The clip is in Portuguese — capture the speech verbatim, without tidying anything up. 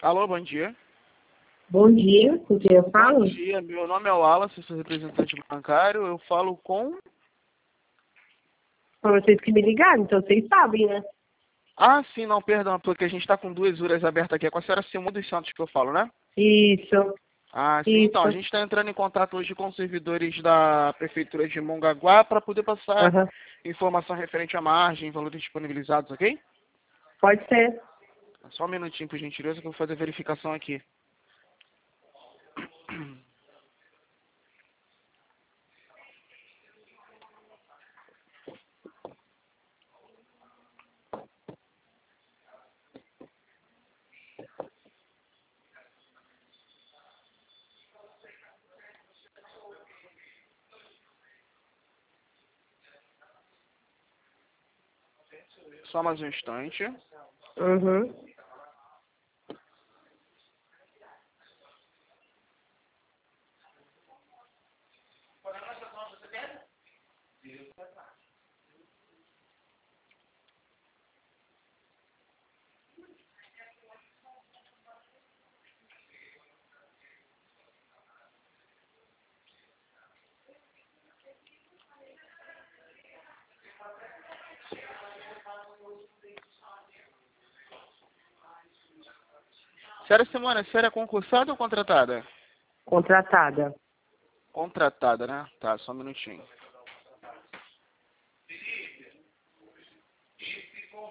Alô, bom dia. Bom dia, com quem eu falo? Bom dia, meu nome é Wallace, sou representante bancário, eu falo com... Foram vocês que me ligaram, então vocês sabem, né? Ah, sim, não, perdão, porque a gente está com duas URAs abertas aqui, é com a senhora Simone dos Santos que eu falo, né? Isso, Ah, sim, então, a isso. gente está entrando em contato hoje com os servidores da Prefeitura de Mongaguá para poder passar Aham. informação referente à margem, valores disponibilizados, ok? Pode ser. Só um minutinho, por gentileza, que eu vou fazer a verificação aqui. Só mais um instante. Uhum. Senhora Simone, a senhora é concursada ou contratada? Contratada. Contratada, né? Tá, só um minutinho.